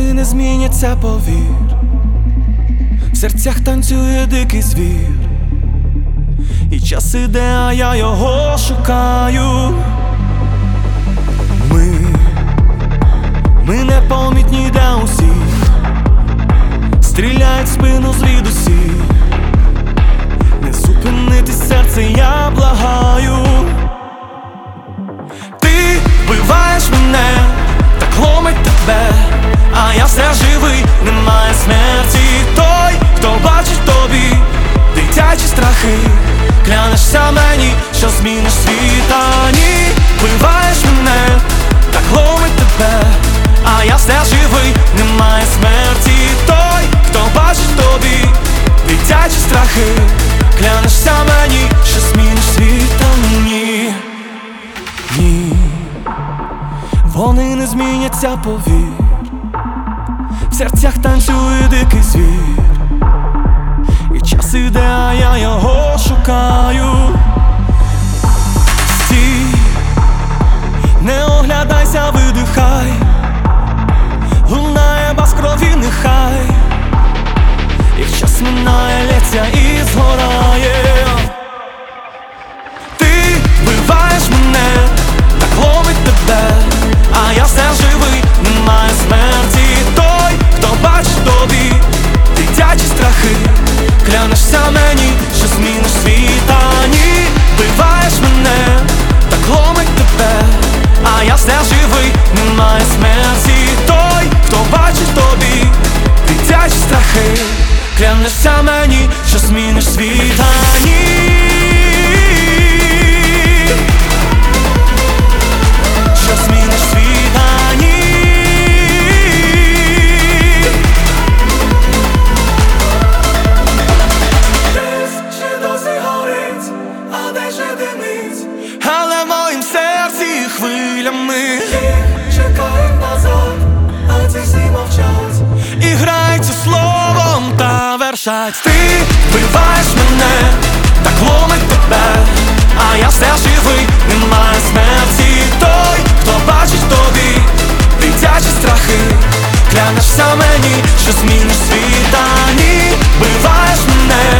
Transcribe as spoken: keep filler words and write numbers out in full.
Вони не зміняться, повір. В серцях танцює дикий звір. І час іде, а я його шукаю. Ми, ми непомітні для усіх. Стріляють в спину звідусіль. Не зупинити серце, я благаю. Ти вбиваєш мене, так ломить тебе, а я все живий, немає смерті. Той, хто бачить тобі дитячі страхи, клянешся мені, що зміниш світ. А ні, вбиваєш мене, так ломить тебе, а я все живий, немає смерті. Той, хто бачить тобі дитячі страхи, клянешся мені, що зміниш світ. А ні, ні, вони не зміняться, повір. В серцях танцює дикий звір. І час іде, а я його шукаю. Стій, не оглядайся, видихай. Лунає бас крові, нехай. Їх час минає, лється і згорає. Ти вбиваєш мене, так ловить тебе, а я все живий, немає смерті. Той, хто бачить тобі дитячі страхи, клянешся мені, що зміниш світ. А ні, вбиваєш мене, так ломить тебе, а я все живий, немає смерті. Той, хто бачить тобі дитячі страхи, клянешся мені, що зміниш світ. А ні, що зміниш світ. А ні, десь ще досі горить, а де ще димить, але в моїм серці хвилями їх чекають назад, а ці всі мовчать і граються словом та вершать. Ти вбиваєш мене, так ломить тебе, а я все живий, немає смерті. Той, хто бачить тобі дитячі страхи, клянешся мені, що зміниш світ. А ні, вбиваєш мене,